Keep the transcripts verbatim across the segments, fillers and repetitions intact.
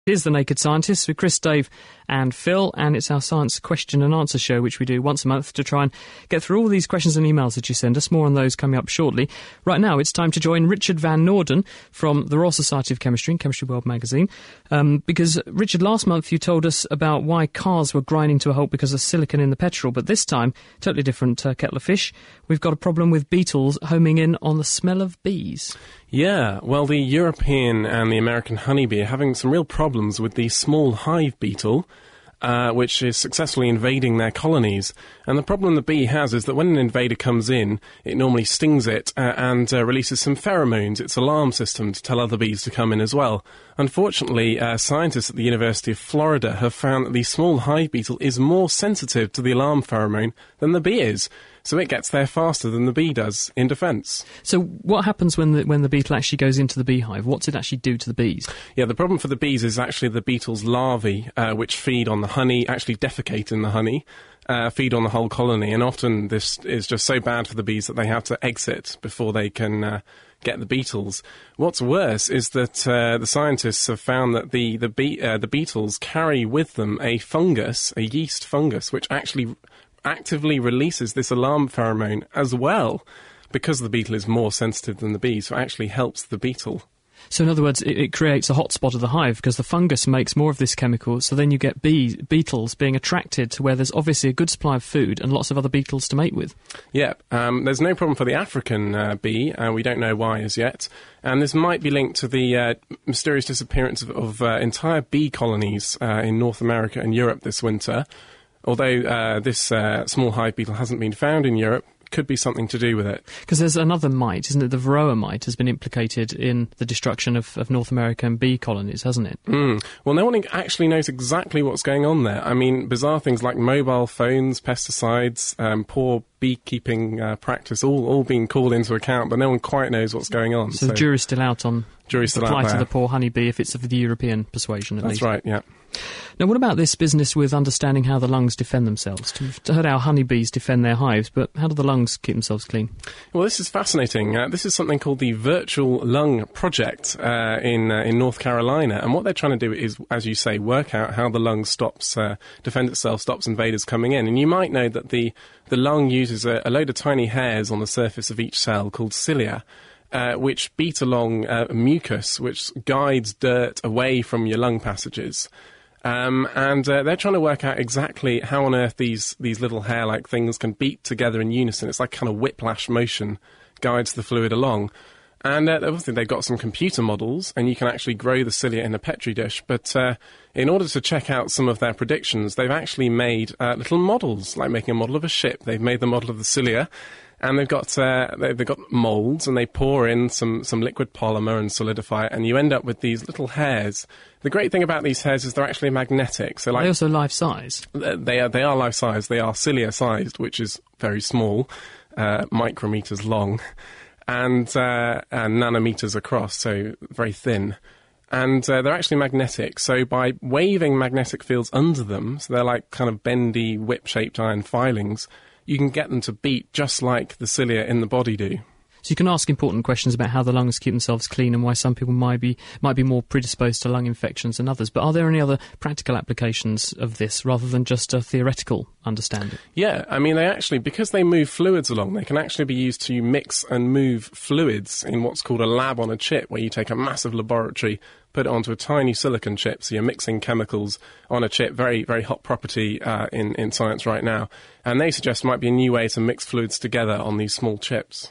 Here's The Naked Scientists with Chris, Dave and Phil, and it's our science question and answer show, which we do once a month to try and get through all these questions and emails that you send us. More on those coming up shortly. Right now, it's time to join Richard Van Noorden from the Royal Society of Chemistry and Chemistry World magazine, um, because, Richard, last month you told us about why cars were grinding to a halt because of silicon in the petrol, but this time, totally different uh, kettle of fish. We've got a problem with beetles homing in on the smell of bees. Yeah, well, the European and the American honeybee are having some real problems with the small hive beetle, uh, which is successfully invading their colonies. And the problem the bee has is that when an invader comes in, it normally stings it uh, and uh, releases some pheromones, its alarm system, to tell other bees to come in as well. Unfortunately, uh, scientists at the University of Florida have found that the small hive beetle is more sensitive to the alarm pheromone than the bee is. So it gets there faster than the bee does in defence. So what happens when the, when the beetle actually goes into the beehive? What's it actually do to the bees? Yeah, the problem for the bees is actually the beetle's larvae, uh, which feed on the honey, actually defecate in the honey, uh, feed on the whole colony. And often this is just so bad for the bees that they have to exit before they can uh, get the beetles. What's worse is that uh, the scientists have found that the, the, be- uh, the beetles carry with them a fungus, a yeast fungus, which actually actively releases this alarm pheromone as well, because the beetle is more sensitive than the bee, so it actually helps the beetle. So in other words, it, it creates a hot spot of the hive because the fungus makes more of this chemical, so then you get bees, beetles being attracted to where there's obviously a good supply of food and lots of other beetles to mate with. Yeah, um, there's no problem for the African uh, bee, and uh, we don't know why as yet. And this might be linked to the uh, mysterious disappearance of, of uh, entire bee colonies uh, in North America and Europe this winter. Although uh, this uh, small hive beetle hasn't been found in Europe, could be something to do with it. Because there's another mite, isn't it? The Varroa mite has been implicated in the destruction of, of North American bee colonies, hasn't it? Mm. Well, no one actually knows exactly what's going on there. I mean, bizarre things like mobile phones, pesticides, um, poor beekeeping uh, practice, all, all being called into account, but no one quite knows what's going on. So, so the jury's still out on jury's still the plight out there. of the poor honeybee, if it's of the European persuasion, at That's least. That's right, yeah. Now, what about this business with understanding how the lungs defend themselves? We've heard how honeybees defend their hives, but how do the lungs keep themselves clean? Well, this is fascinating. Uh, this is something called the Virtual Lung Project uh, in uh, in North Carolina, and what they're trying to do is, as you say, work out how the lung stops, uh, defend itself, stops invaders coming in. And you might know that the, the lung uses a, a load of tiny hairs on the surface of each cell called cilia, Uh, which beat along uh, mucus, which guides dirt away from your lung passages. Um, and uh, they're trying to work out exactly how on earth these, these little hair-like things can beat together in unison. It's like kind of whiplash motion guides the fluid along. And uh, obviously they've got some computer models, and you can actually grow the cilia in a petri dish. But uh, in order to check out some of their predictions, they've actually made uh, little models, like making a model of a ship. They've made the model of the cilia, and they've got uh, they've got moulds, and they pour in some, some liquid polymer and solidify it, and you end up with these little hairs. The great thing about these hairs is they're actually magnetic. So, like, are they also life-size? They are, they are life-size. They are cilia-sized, which is very small, uh, micrometers long, and, uh, and nanometers across, so very thin. And uh, they're actually magnetic, so by waving magnetic fields under them, so they're like kind of bendy, whip-shaped iron filings, you can get them to beat just like the cilia in the body do. So you can ask important questions about how the lungs keep themselves clean and why some people might be might be more predisposed to lung infections than others. But are there any other practical applications of this rather than just a theoretical understanding? Yeah, I mean, they actually, because they move fluids along, they can actually be used to mix and move fluids in what's called a lab on a chip, where you take a massive laboratory, put it onto a tiny silicon chip, so you're mixing chemicals on a chip, very, very hot property uh, in, in science right now. And they suggest might be a new way to mix fluids together on these small chips.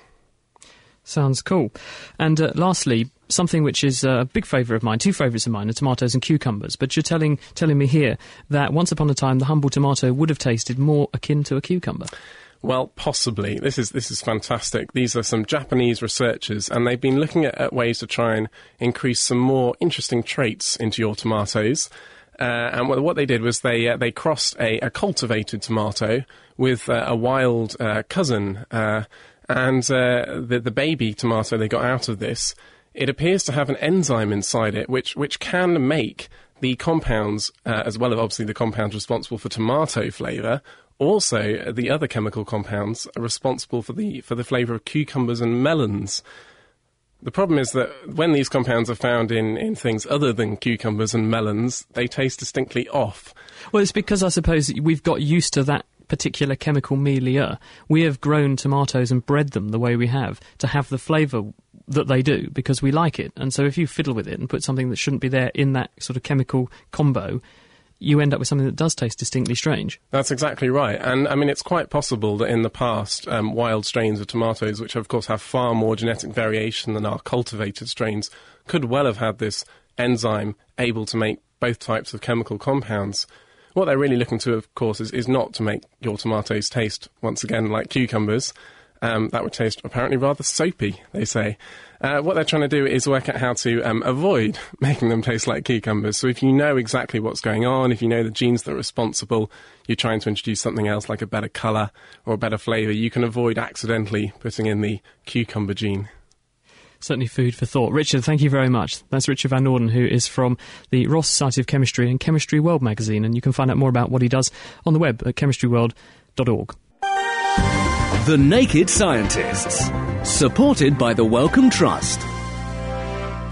Sounds cool. And uh, lastly, something which is a big favourite of mine, two favourites of mine, are tomatoes and cucumbers. But you're telling telling me here that once upon a time the humble tomato would have tasted more akin to a cucumber. Well, possibly. This is this is fantastic. These are some Japanese researchers, and they've been looking at, at ways to try and increase some more interesting traits into your tomatoes. Uh, and what, what they did was they uh, they crossed a, a cultivated tomato with uh, a wild uh, cousin, uh, and uh, the the baby tomato they got out of this, it appears to have an enzyme inside it which which can make the compounds, uh, as well as obviously the compounds responsible for tomato flavour. Also, the other chemical compounds are responsible for the for the flavour of cucumbers and melons. The problem is that when these compounds are found in, in things other than cucumbers and melons, they taste distinctly off. Well, it's because I suppose we've got used to that particular chemical milieu. We have grown tomatoes and bred them the way we have to have the flavour that they do because we like it. And so if you fiddle with it and put something that shouldn't be there in that sort of chemical combo, you end up with something that does taste distinctly strange. That's exactly right. And, I mean, it's quite possible that in the past, um, wild strains of tomatoes, which of course have far more genetic variation than our cultivated strains, could well have had this enzyme able to make both types of chemical compounds. What they're really looking to, of course, is, is not to make your tomatoes taste, once again, like cucumbers. Um, that would taste apparently rather soapy, they say. Uh, what they're trying to do is work out how to um, avoid making them taste like cucumbers. So if you know exactly what's going on, if you know the genes that are responsible, you're trying to introduce something else like a better colour or a better flavour, you can avoid accidentally putting in the cucumber gene. Certainly food for thought. Richard, thank you very much. That's Richard Van Noorden, who is from the Royal Society of Chemistry and Chemistry World magazine, and you can find out more about what he does on the web at chemistry world dot org. The Naked Scientists, supported by the Wellcome Trust.